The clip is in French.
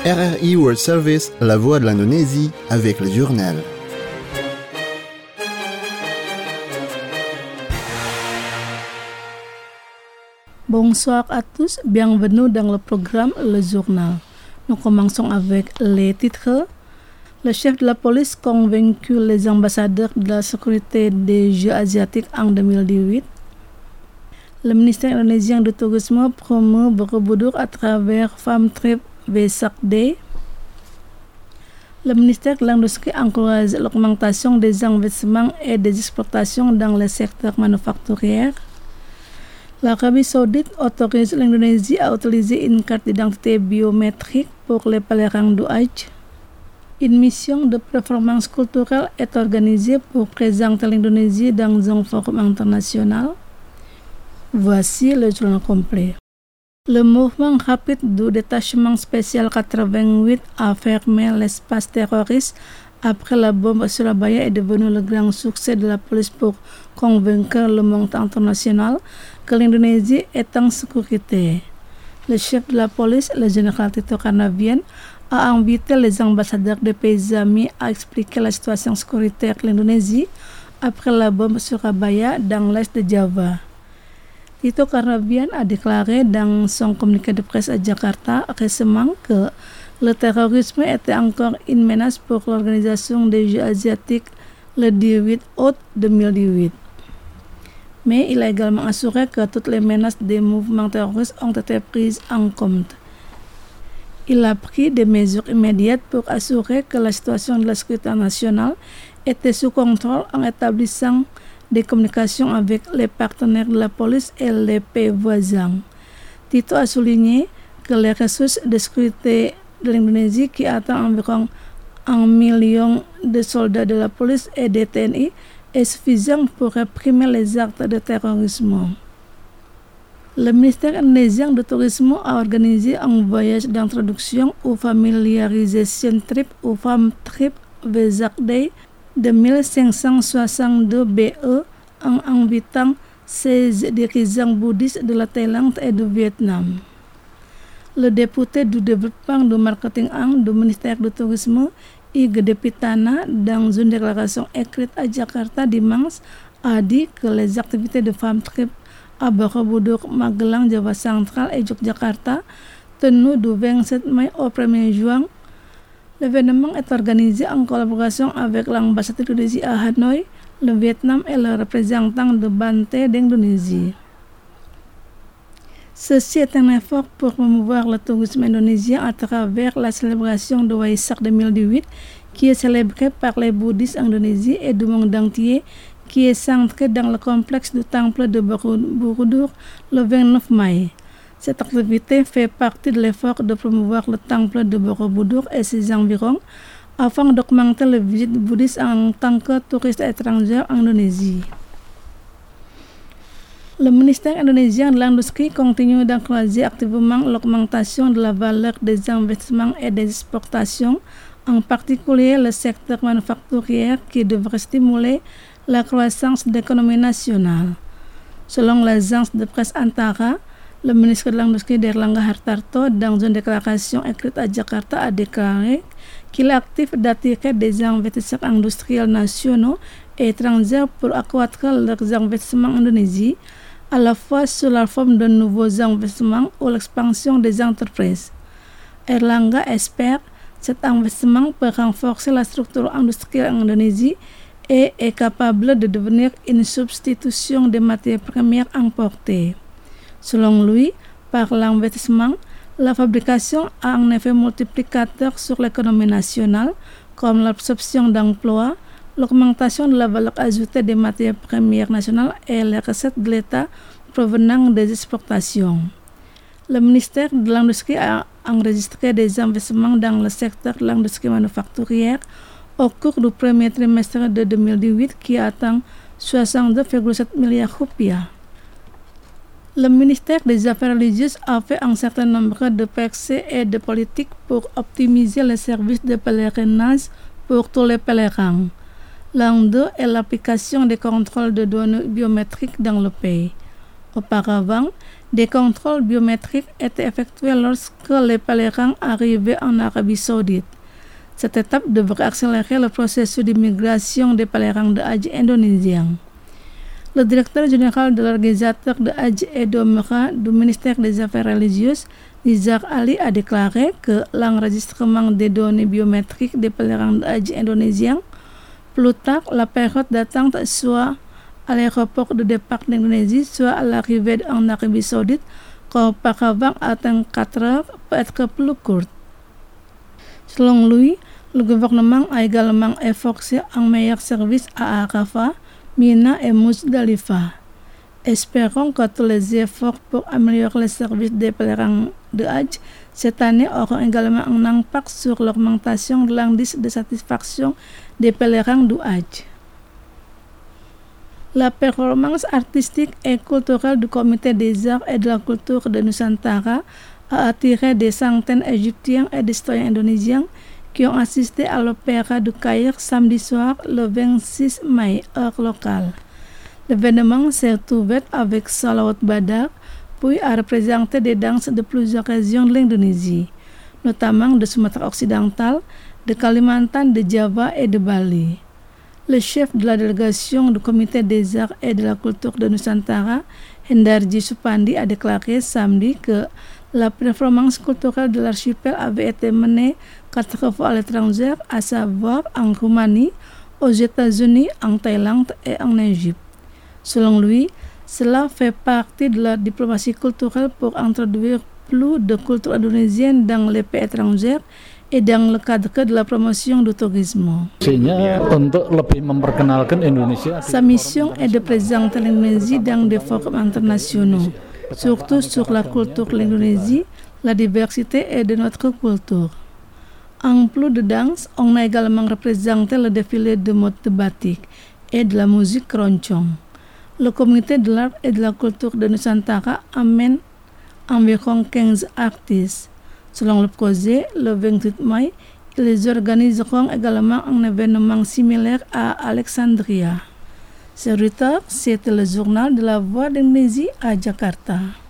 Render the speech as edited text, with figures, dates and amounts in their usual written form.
RRI World Service, la voix de l'Indonésie, avec le journal. Bonsoir à tous, bienvenue dans le programme Le Journal. Nous commençons avec les titres. Le chef de la police convaincu les ambassadeurs de la sécurité des Jeux asiatiques en 2018. Le ministère indonésien du Tourisme promeut Borobudur à travers Farm Trip Vesak Day. Le ministère de l'Industrie encourage l'augmentation des investissements et des exportations dans le secteur manufacturier. L'Arabie Saoudite autorise l'Indonésie à utiliser une carte d'identité biométrique pour les pèlerins du Hajj. Une mission de performance culturelle est organisée pour présenter l'Indonésie dans un forum international. Voici le journal complet. Le mouvement rapide du détachement spécial 88 a fermé l'espace terroriste après la bombe à Surabaya est devenu le grand succès de la police pour convaincre le monde international que l'Indonésie est en sécurité. Le chef de la police, le général Tito Karnavian, a invité les ambassadeurs des pays amis à expliquer la situation sécuritaire de l'Indonésie après la bombe Surabaya dans l'est de Java. Tito Karnavian a déclaré dans son communiqué de presse à Jakarta récemment que le terrorisme était encore une menace pour l'organisation des Jeux asiatiques le 18 août 2018. Mais il a également assuré que toutes les menaces des mouvements terroristes ont été prises en compte. Il a pris des mesures immédiates pour assurer que la situation de la sécurité nationale était sous contrôle en établissant des communications avec les partenaires de la police et les pays voisins. Tito a souligné que les ressources de sécurité de l'Indonésie, qui atteint environ 1 million de soldats de la police et des TNI, est suffisant pour réprimer les actes de terrorisme. Le ministère indonésien du Tourisme a organisé un voyage d'introduction ou familiarisation trip ou Farm Trip Vesak Day de 1562 BE en invitant 16 dirigeants bouddhistes de la Thaïlande et du Vietnam. Le député du développement du marketing du ministère du Tourisme, Ige Depitana, dans une déclaration écrite à Jakarta dimanche, a dit que les activités de Farm Trip à Borobudur, Magelang, Java Central et Yogyakarta, tenues du 27 mai au 1er juin. L'événement est organisé en collaboration avec l'ambassade d'Indonésie à Hanoï, le Vietnam et le représentant de Bante d'Indonésie. Ceci est un effort pour promouvoir le tourisme indonésien à travers la célébration de Waisak 2018 qui est célébrée par les bouddhistes d'Indonésie et du monde entier, qui est centré dans le complexe du temple de Borobudur le 29 mai. Cette activité fait partie de l'effort de promouvoir le temple de Borobudur et ses environs afin d'augmenter les visites bouddhistes en tant que touristes étrangers en Indonésie. Le ministère indonésien de l'Industrie continue d'encourager activement l'augmentation de la valeur des investissements et des exportations, en particulier le secteur manufacturier qui devrait stimuler la croissance de l'économie nationale. Selon l'agence de presse Antara, le ministre de l'Industrie Erlangga Hartarto, dans une déclaration écrite à Jakarta, a déclaré qu'il est actif d'attirer des investisseurs industriels nationaux et étrangers pour accroître leurs investissements en Indonésie, à la fois sous la forme de nouveaux investissements ou l'expansion des entreprises. Erlangga espère que cet investissement peut renforcer la structure industrielle en Indonésie et est capable de devenir une substitution des matières premières importées. Selon lui, par l'investissement, la fabrication a un effet multiplicateur sur l'économie nationale, comme l'absorption d'emplois, l'augmentation de la valeur ajoutée des matières premières nationales et les recettes de l'État provenant des exportations. Le ministère de l'Industrie a enregistré des investissements dans le secteur de l'industrie manufacturière au cours du premier trimestre de 2018 qui atteint 62,7 milliards rupiah. Le ministère des Affaires religieuses a fait un certain nombre de percées et de politiques pour optimiser les services de pèlerinage pour tous les pèlerins. L'un d'eux est l'application des contrôles de données biométriques dans le pays. Auparavant, des contrôles biométriques étaient effectués lorsque les pèlerins arrivaient en Arabie Saoudite. Cette étape devrait accélérer le processus d'immigration des pèlerins de Hajj indonésiens. Le directeur général de l'organisateur de Hajj et d'Omra du ministère des Affaires religieuses, Nizar Ali, a déclaré que l'enregistrement des données biométriques des pèlerins de Hajj indonésiens, plus tard la période d'attente soit à l'aéroport de départ d'Indonésie, soit à l'arrivée en Arabie Saoudite, qu'auparavant atteint 4 heures, peut être plus courte. Selon lui, le gouvernement a également efforcé un meilleur service à Arafah, Mina et Muzdalifah. Espérons que tous les efforts pour améliorer le service des pèlerins de Hajj cette année auront également un impact sur l'augmentation de l'indice de satisfaction des pèlerins du Hajj. La performance artistique et culturelle du Comité des arts et de la culture de Nusantara a attiré des centaines d'Égyptiens et de citoyens indonésiens qui ont assisté à l'opéra du Caire samedi soir le 26 mai, heure locale. L'événement s'est ouvert avec Salawat Badar, puis a représenté des danses de plusieurs régions de l'Indonésie, notamment de Sumatra occidental, de Kalimantan, de Java et de Bali. Le chef de la délégation du Comité des arts et de la culture de Nusantara, Hendarji Supandi, a déclaré samedi que la performance culturelle de l'archipel avait été menée 4 fois à l'étranger, à savoir en Roumanie, aux États-Unis, en Thaïlande et en Égypte. Selon lui, cela fait partie de la diplomatie culturelle pour introduire plus de culture indonésienne dans les pays étrangers et dans le cadre de la promotion du tourisme. Sa mission est de présenter l'Indonésie dans des forums internationaux, surtout sur la culture de l'Indonésie, la diversité et de notre culture. En plus de danse, on a également représenté le défilé de mode de batik et de la musique keroncong. Le Comité de l'art et de la culture de Nusantara amène environ 15 artistes. Selon le projet, le 28 mai, ils organiseront également un événement similaire à Alexandria. Ce retard, c'était le journal de la Voix d'Indonésie à Jakarta.